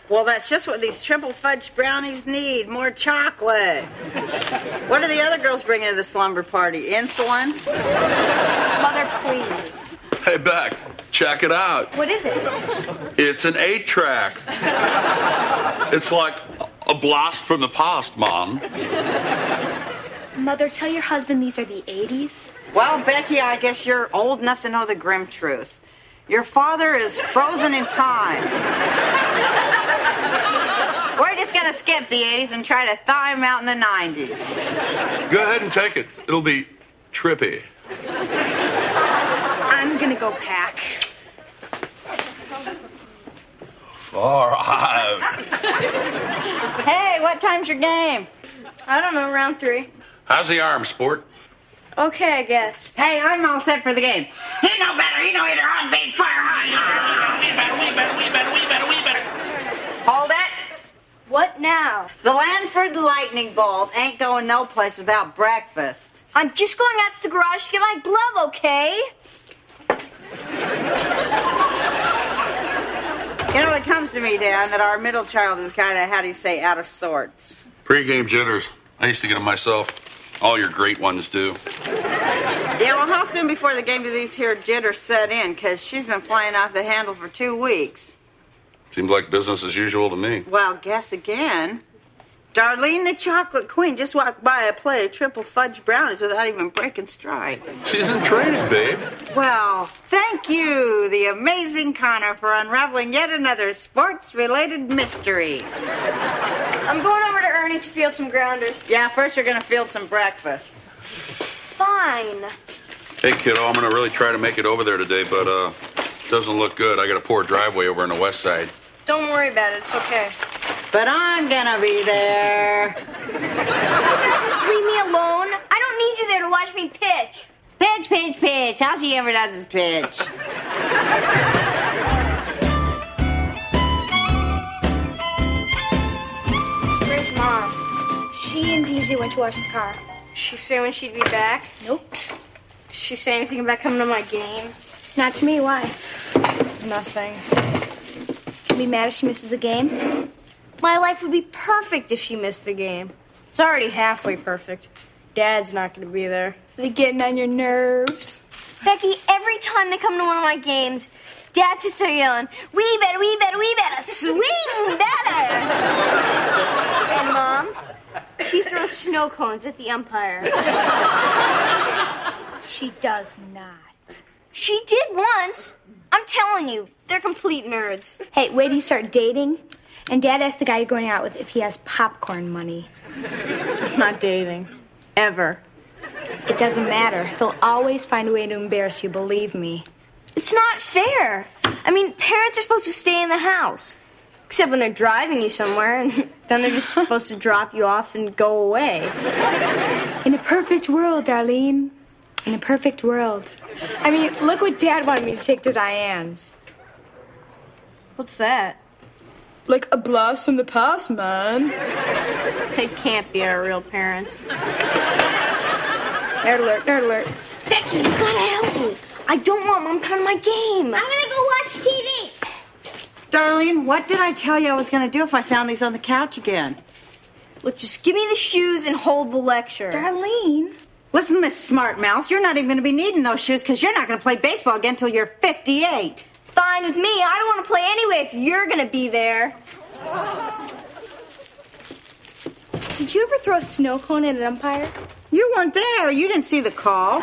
Well, that's just what these triple fudge brownies need. More chocolate. What do the other girls bring into the slumber party? Insulin? Mother, please. Hey, Beck, check it out. What is it? It's an 8-track. It's like a blast from the past, Mom. Mother, tell your husband these are the 80s. Well, Becky, I guess you're old enough to know the grim truth. Your father is frozen in time. We're just going to skip the 80s and try to thaw him out in the 90s. Go ahead and take it. It'll be trippy. I'm going to go pack. Far out. Hey, what time's your game? I don't know, round 3. How's the arm, sport? Okay, I guess. Hey, I'm all set for the game. He know better. He know either on bait, fire high. We better. Hold it. What now? The Lanford Lightning Bolt ain't going no place without breakfast. I'm just going out to the garage to get my glove, okay? You know, it comes to me, Dan, that our middle child is kind of, how do you say, out of sorts. Pre-game jitters. I used to get them myself. All your great ones do. Yeah, well, how soon before the game do these here jitters set in? Because she's been flying off the handle for 2 weeks. Seems like business as usual to me. Well, guess again. Darlene the Chocolate Queen just walked by a plate of triple fudge brownies without even breaking stride. She's in training, babe. Well, thank you, the amazing Connor, for unraveling yet another sports-related mystery. I'm going over to Ernie to field some grounders. Yeah, first you're going to field some breakfast. Fine. Hey, kiddo, I'm going to really try to make it over there today, but it doesn't look good. I got a poor driveway over on the west side. Don't worry about it. It's okay. But I'm going to be there. Just leave me alone. I don't need you there to watch me pitch. Pitch. All she ever does is pitch. Where's Mom? She and DJ went to wash the car. She say when she'd be back? Nope. She say anything about coming to my game? Not to me. Why? Nothing. Be mad if she misses the game? My life would be perfect if she missed the game. It's already halfway perfect. Dad's not going to be there. They're getting on your nerves. Becky, every time they come to one of my games, Dad sits there yelling, we better, swing better. And Mom, she throws snow cones at the umpire. She does not. She did once. I'm telling you, they're complete nerds. Hey, wait till you start dating, and Dad asks the guy you're going out with if he has popcorn money. I'm not dating. Ever. It doesn't matter. They'll always find a way to embarrass you, believe me. It's not fair. I mean, parents are supposed to stay in the house. Except when they're driving you somewhere, and then they're just supposed to drop you off and go away. In a perfect world, Darlene. In a perfect world. I mean, look what Dad wanted me to take to Diane's. What's that? Like a blast from the past, man. They can't be our real parents. Nerd alert. Becky, you gotta help me. I don't want Mom coming to my game. I'm gonna go watch TV. Darlene, what did I tell you I was going to do if I found these on the couch again? Look, just give me the shoes and hold the lecture. Darlene. Listen, Miss Smartmouth, you're not even going to be needing those shoes because you're not going to play baseball again until you're 58. Fine with me. I don't want to play anyway if you're going to be there. Did you ever throw a snow cone at an umpire? You weren't there. You didn't see the call.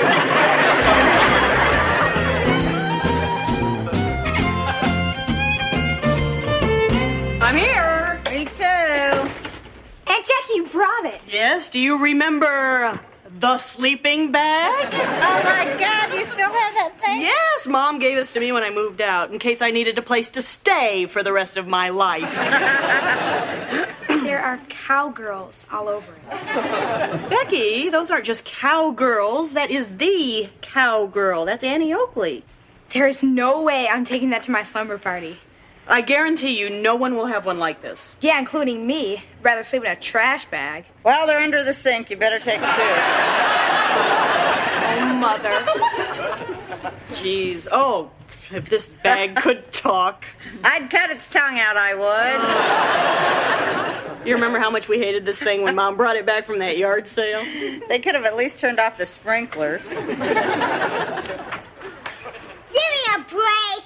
I'm here. Me too. Aunt Jackie, you brought it. Yes, do you remember the sleeping bag? Oh, my God, you still have that thing? Yes, Mom gave this to me when I moved out in case I needed a place to stay for the rest of my life. There are cowgirls all over it. Becky, those aren't just cowgirls. That is the cowgirl. That's Annie Oakley. There's no way I'm taking that to my slumber party. I guarantee you no one will have one like this. Yeah, including me. Rather sleep in a trash bag. Well, they're under the sink. You better take them, too. Oh, Mother. Jeez. Oh, if this bag could talk. I'd cut its tongue out, I would. You remember how much we hated this thing when Mom brought it back from that yard sale? They could have at least turned off the sprinklers. Give me a break.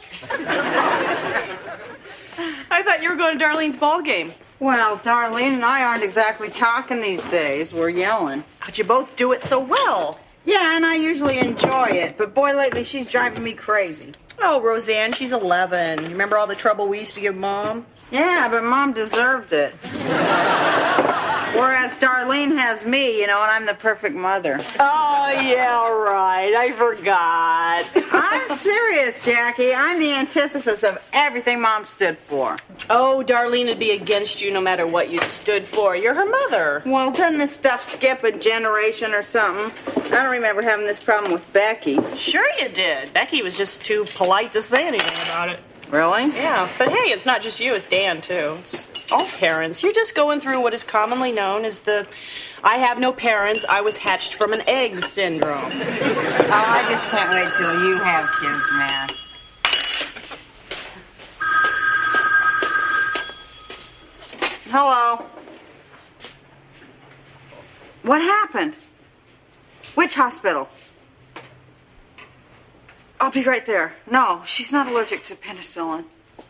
I thought you were going to Darlene's ball game. Well, Darlene and I aren't exactly talking these days. We're yelling. But you both do it so well. Yeah, and I usually enjoy it, but boy, lately she's driving me crazy. Oh, Roseanne, she's 11. You remember all the trouble we used to give Mom? Yeah, but Mom deserved it. Whereas Darlene has me, and I'm the perfect mother. Oh, yeah, right. I forgot. I'm serious, Jackie. I'm the antithesis of everything Mom stood for. Oh, Darlene would be against you no matter what you stood for. You're her mother. Well, doesn't this stuff skip a generation or something? I don't remember having this problem with Becky. Sure you did. Becky was just too polite to say anything about it. Really? Yeah, but hey, it's not just you, it's Dan, too. It's all parents. You're just going through what is commonly known as the I have no parents, I was hatched from an egg syndrome. Oh, I just can't wait till you have kids, man. Hello. What happened? Which hospital? I'll be right there. No, she's not allergic to penicillin.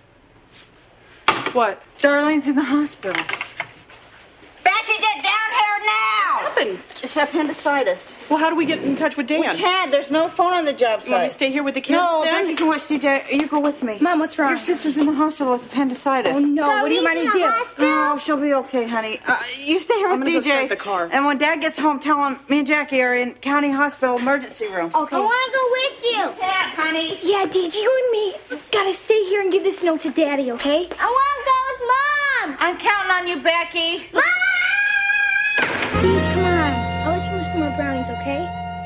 What? Darlene's in the hospital. Becky, get down here now! What happened? It's appendicitis. Well, how do we get in touch with Dan? We can't. There's no phone on the job You want me to site. stay here with the kids No, then? Becky can watch DJ. You go with me. Mom, what's wrong? Your sister's in the hospital with appendicitis. Oh, no. What do you want to do? No, she'll be okay, honey. You stay here I'm with gonna DJ. go start the car. And when Dad gets home, tell him me and Jackie are in County Hospital emergency room. Okay. I want to go with you. Dad, honey. Yeah, Deej, you and me gotta stay here and give this note to Daddy, okay? I want to go with Mom. I'm counting on you, Becky. Mom! Deej, come on. I'll let you have some more brownies, okay?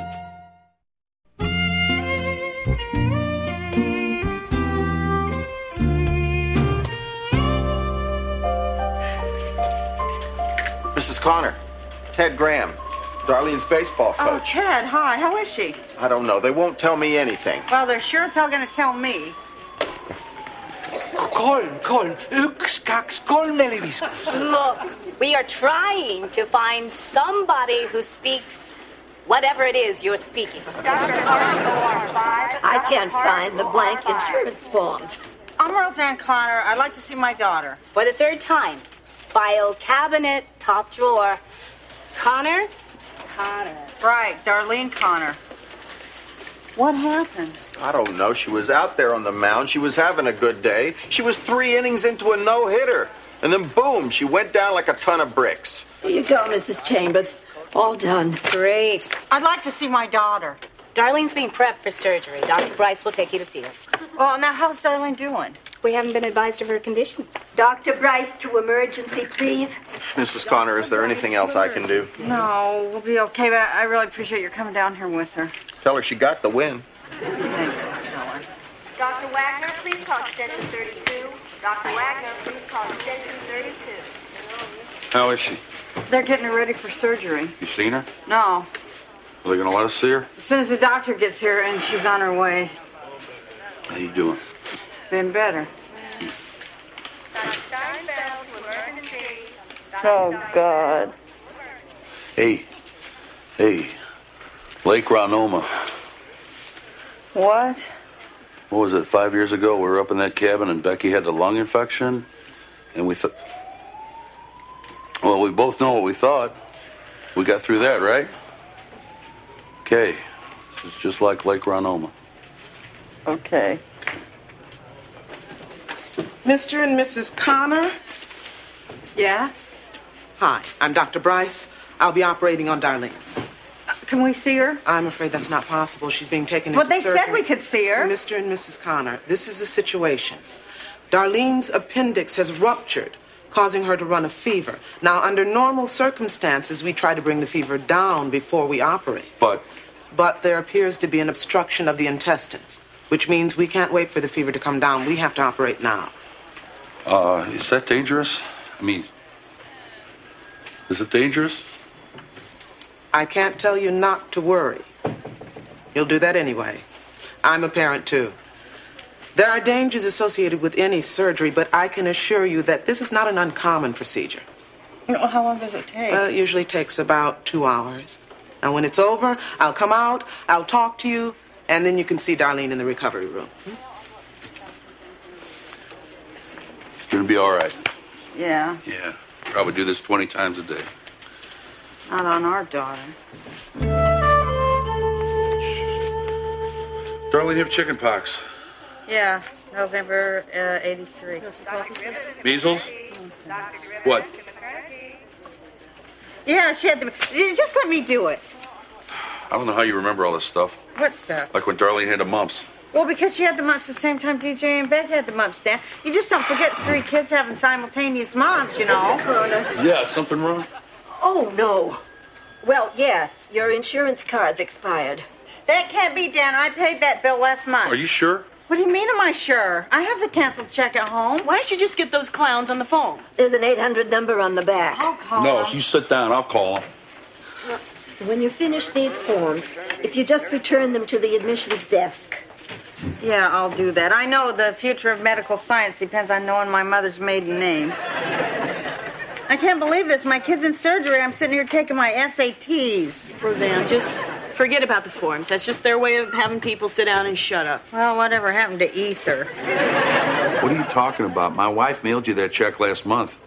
Mrs. Connor, Ted Graham, Darlene's baseball Oh, coach. Ted, hi. How is she? I don't know. They won't tell me anything. Well, they're sure as hell going to tell me. Colm, yks, kolm, neli, viis. Look, we are trying to find somebody who speaks whatever it is you're speaking. I can't find the blank insurance forms. I'm Roseanne Connor. I'd like to see my daughter. For the third time, file cabinet, top drawer. Connor? Right, Darlene Connor. What happened? I don't know. She was out there on the mound. She was having a good day. She was 3 innings into a no-hitter. And then, boom, she went down like a ton of bricks. Here you go, Mrs. Chambers. All done. Great. I'd like to see my daughter. Darlene's being prepped for surgery. Dr. Bryce will take you to see her. Well, now, how's Darlene doing? We haven't been advised of her condition. Dr. Bryce to emergency, please. Mrs. Connor, is there anything else I can do? No, we'll be okay, but I really appreciate your coming down here with her. Tell her she got the win. Thanks, I'll tell her. Dr. Wagner, please call extension 32. Dr. Wagner, please call extension 32. How is she? They're getting her ready for surgery. You seen her? No, Are they going to let us see her? as soon as the doctor gets here and she's on her way. How you doing? Been better. Dr. Steinfeld to emergency. Oh, God. Hey, Lake Ronoma. What? What was it, 5 years ago? We were up in that cabin and Becky had the lung infection. And we thought... Well, we both know what we thought. We got through that, right? Okay. This is just like Lake Ronoma. Okay. Mr. and Mrs. Connor? Yes? Hi, I'm Dr. Bryce. I'll be operating on Darlene. Can we see her? I'm afraid that's not possible. She's being taken Well, into they surgery. said we could see her. Mr. and Mrs. Connor, this is the situation. Darlene's appendix has ruptured, causing her to run a fever. Now, under normal circumstances, we try to bring the fever down before we operate. But there appears to be an obstruction of the intestines, which means we can't wait for the fever to come down. We have to operate now. Is that dangerous? I mean, is it dangerous? I can't tell you not to worry. You'll do that anyway. I'm a parent, too. There are dangers associated with any surgery, but I can assure you that this is not an uncommon procedure. How long does it take? It usually takes about 2 hours. Now, when it's over, I'll come out, I'll talk to you, and then you can see Darlene in the recovery room. It's going to be all right. Yeah. Yeah. Probably do this 20 times a day. Not on our daughter. Darlene, you have chicken pox. Yeah, November 83. Measles? What? Yeah, she had to. Just let me do it. I don't know how you remember all this stuff. What stuff? Like when Darlene had the mumps. Well, because she had the mumps at the same time DJ and Beck had the mumps, Dan. You just don't forget 3 kids having simultaneous mumps, you know. Yeah, something wrong? Oh, no. Well, yes, your insurance card's expired. That can't be, Dan. I paid that bill last month. Are you sure? What do you mean, am I sure? I have the canceled check at home. Why don't you just get those clowns on the phone? There's an 800 number on the back. I'll call No, them. you sit down. I'll call him. When you finish these forms, if you just return them to the admissions desk. Yeah, I'll do that. I know the future of medical science depends on knowing my mother's maiden name. I can't believe this. My kid's in surgery. I'm sitting here taking my SATs. Roseanne, just forget about the forms. That's just their way of having people sit down and shut up. Well, whatever happened to Ether? What are you talking about? My wife mailed you that check last month.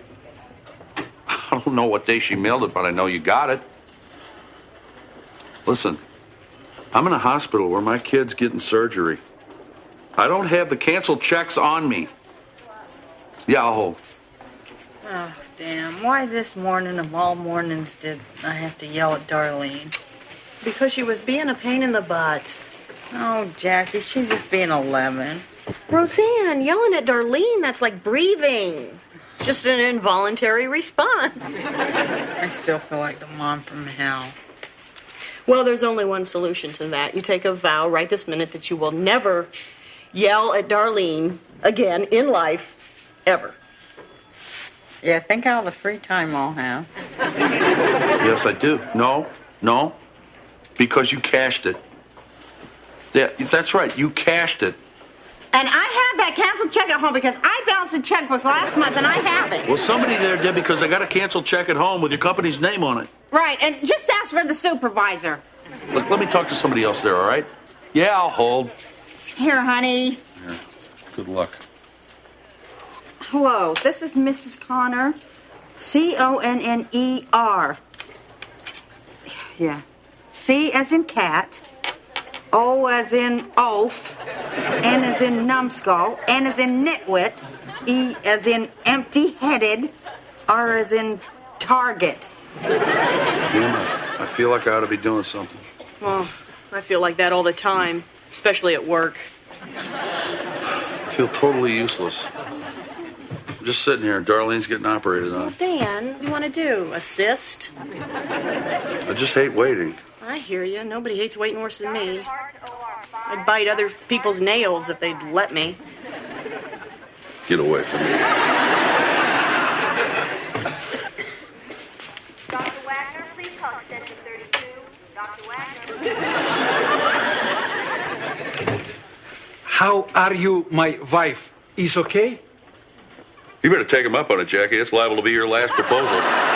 I don't know what day she mailed it, but I know you got it. Listen, I'm in a hospital where my kid's getting surgery. I don't have the canceled checks on me. Yeah, I'll hold. Oh, damn. Why this morning of all mornings did I have to yell at Darlene? Because she was being a pain in the butt. Oh, Jackie, she's just being 11. Roseanne, yelling at Darlene, that's like breathing. It's just an involuntary response. I still feel like the mom from hell. Well, there's only one solution to that. You take a vow right this minute that you will never yell at Darlene again in life, ever. Yeah, think of all the free time I'll have. Yes, I do. No. Because you cashed it. Yeah, that's right. You cashed it. And I have that canceled check at home because I balanced the checkbook last month and I have it. Well, somebody there did because I got a canceled check at home with your company's name on it. Right, and just ask for the supervisor. Look, let me talk to somebody else there, all right? Yeah, I'll hold. Here, honey. Here. Good luck. Hello, this is Mrs. Conner. Conner. Yeah. C as in cat. O as in oaf. N as in numbskull. N as in nitwit. E as in empty-headed. R as in target. I feel like I ought to be doing something. Well, I feel like that all the time, especially at work. I feel totally useless. I'm just sitting here and Darlene's getting operated on. Dan, what do you want to do? Assist? I just hate waiting. I hear you. Nobody hates waiting worse than me. I'd bite other people's nails if they'd let me. Get away from me. Dr. Wagner, please call extension 32. Dr. Wagner. How are you, my wife? Is okay? You better take him up on it, Jackie. It's liable to be your last proposal.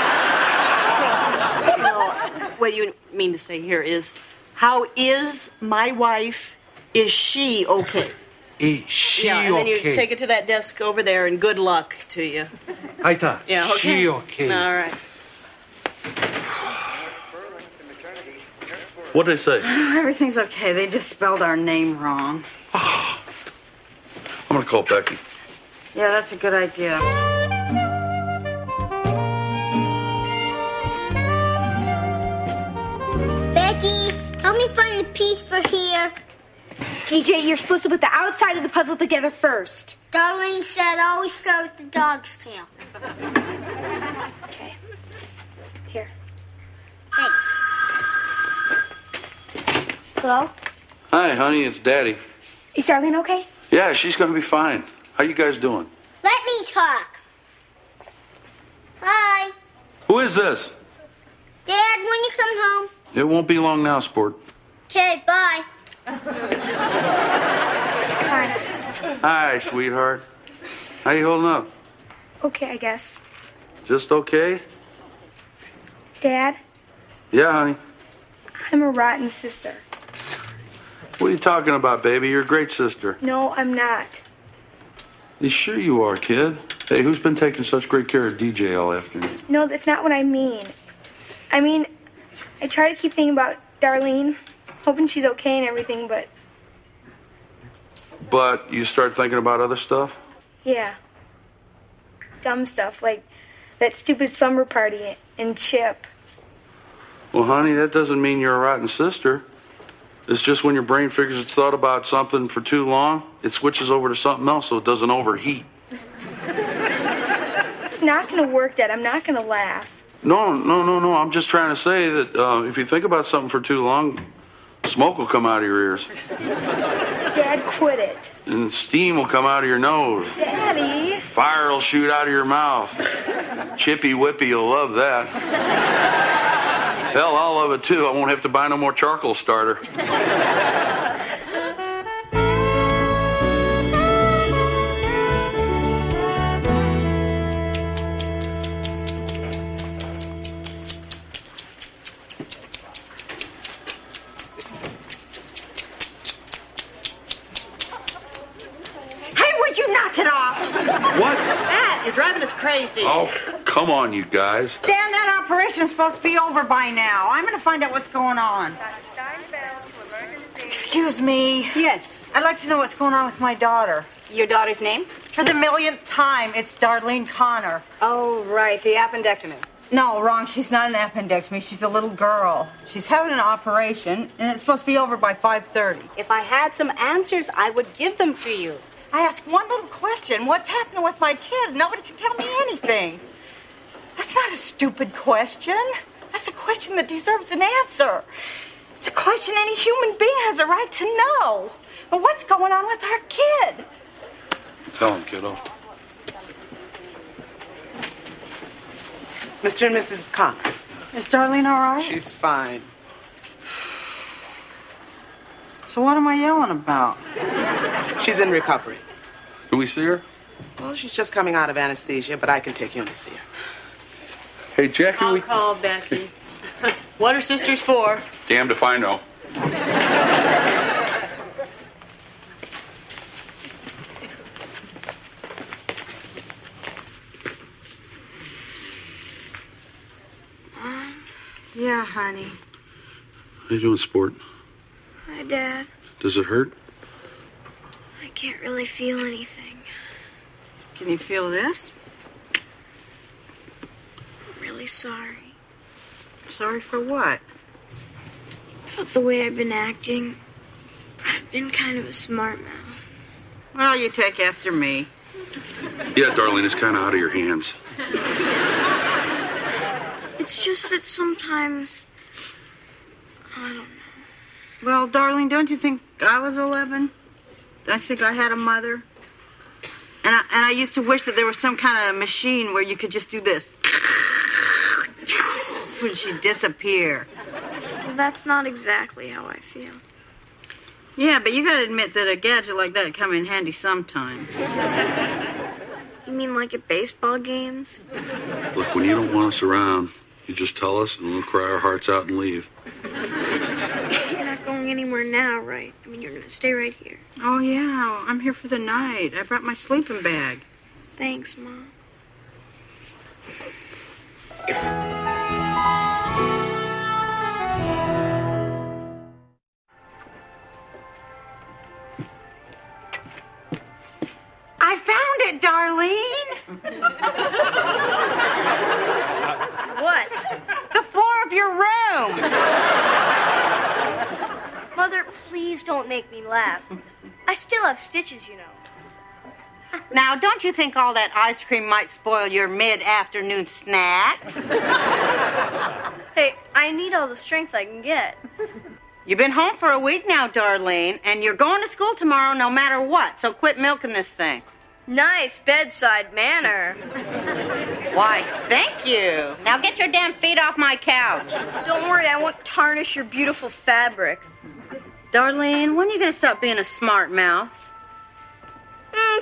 No, what you mean to say here is, how is my wife? Is she okay? Is she yeah, and then okay? you take it to that desk over there, and good luck to you. Aita, Yeah, okay. she okay? All right. What'd they say? Everything's okay. They just spelled our name wrong. I'm going to call Becky. Yeah, that's a good idea. Becky, help me find the piece for here. TJ, you're supposed to put the outside of the puzzle together first. Darlene said always start with the dog's tail. Okay. Here. Thanks. Hello? Hi, honey. It's Daddy. Is Darlene okay? Yeah, she's going to be fine. How you guys doing? Let me talk. Hi. Who is this? Dad, when you come home? It won't be long now, sport. Okay, bye. Hi, sweetheart. How you holding up? Okay, I guess. Just okay? Dad, Yeah, honey. I'm a rotten sister. What are you talking about, baby? You're a great sister. No, I'm not. You sure you are, kid? Hey, who's been taking such great care of DJ all afternoon? No, that's not what I mean. I mean, I try to keep thinking about Darlene, hoping she's okay and everything, but But you start thinking about other stuff? yeah. Dumb stuff, like that stupid slumber party and Chip. Well, honey, that doesn't mean you're a rotten sister. It's just when your brain figures it's thought about something for too long, it switches over to something else so it doesn't overheat. It's not going to work, Dad. I'm not going to laugh. No. I'm just trying to say that if you think about something for too long, smoke will come out of your ears. Dad, quit it. And steam will come out of your nose. Daddy. Fire will shoot out of your mouth. Chippy Whippy will love that. Hell, I'll love it too. I won't have to buy no more charcoal starter. You knock it off. What? Matt, you're driving us crazy. Oh, come on, you guys. Dan, that operation's supposed to be over by now. I'm going to find out what's going on. Excuse me. Yes. I'd like to know what's going on with my daughter. Your daughter's name? For the millionth time, it's Darlene Connor. Oh, right, the appendectomy. No, wrong. She's not an appendectomy. She's a little girl. She's having an operation, and it's supposed to be over by 5:30. If I had some answers, I would give them to you. I asked one little question. What's happening with my kid? Nobody can tell me anything. That's not a stupid question. That's a question that deserves an answer. It's a question any human being has a right to know. But what's going on with our kid? Tell him, kiddo. Mr. and Mrs. Connor. Is Darlene all right? She's fine. So what am I yelling about? She's in recovery. Can we see her? Well, she's just coming out of anesthesia, but I can take you in to see her. Hey, Jackie, I'll call Becky. What are sisters for? Damned if I know. Yeah, honey. How you doing, sport? Hi, Dad. Does it hurt? I can't really feel anything. Can you feel this? I'm really sorry. Sorry for what? About the way I've been acting. I've been kind of a smart mouth. Well, you take after me. Yeah, darling, it's kind of out of your hands. It's just that sometimes... I don't know. Well, darling, don't you think I was 11? Don't you think I had a mother? And I used to wish that there was some kind of machine where you could just do this. And she'd disappear. Well, that's not exactly how I feel. Yeah, but you gotta admit that a gadget like that would come in handy sometimes. You mean like at baseball games? Look, when you don't want us around, you just tell us and we'll cry our hearts out and leave. You're not going anywhere now, right? I mean, you're going to stay right here. Oh, yeah, I'm here for the night. I brought my sleeping bag. Thanks, Mom. I found it, Darlene. What? The floor of your room. Mother, please don't make me laugh. I still have stitches, you know. Now, don't you think all that ice cream might spoil your mid-afternoon snack? Hey, I need all the strength I can get. You've been home for a week now, Darlene, and you're going to school tomorrow no matter what, so quit milking this thing. Nice bedside manner. Why, thank you. Now get your damn feet off my couch. Don't worry, I won't tarnish your beautiful fabric. Darlene, when are you going to stop being a smart mouth?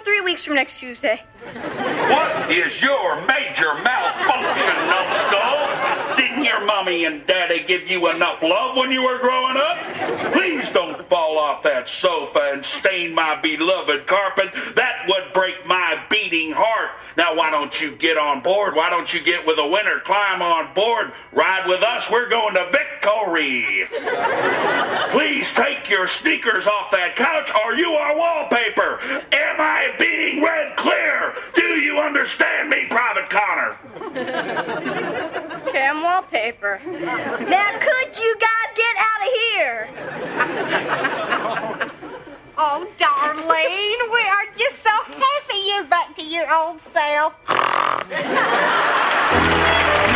3 weeks from next Tuesday. What is your major malfunction, numbskull? Didn't your mommy and daddy give you enough love when you were growing up? Please don't fall off that sofa and stain my beloved carpet. That would break my beating heart. Now, why don't you get on board? Why don't you get with a winner? Climb on board. Ride with us. We're going to Victory. Please take your sneakers off that couch or you are wallpaper. Am I being read clear? Do you understand me, Private Connor? Okay, I'm wallpaper. Now, could you guys get out of here? Oh, Darlene, we are just so happy you're back to your old self.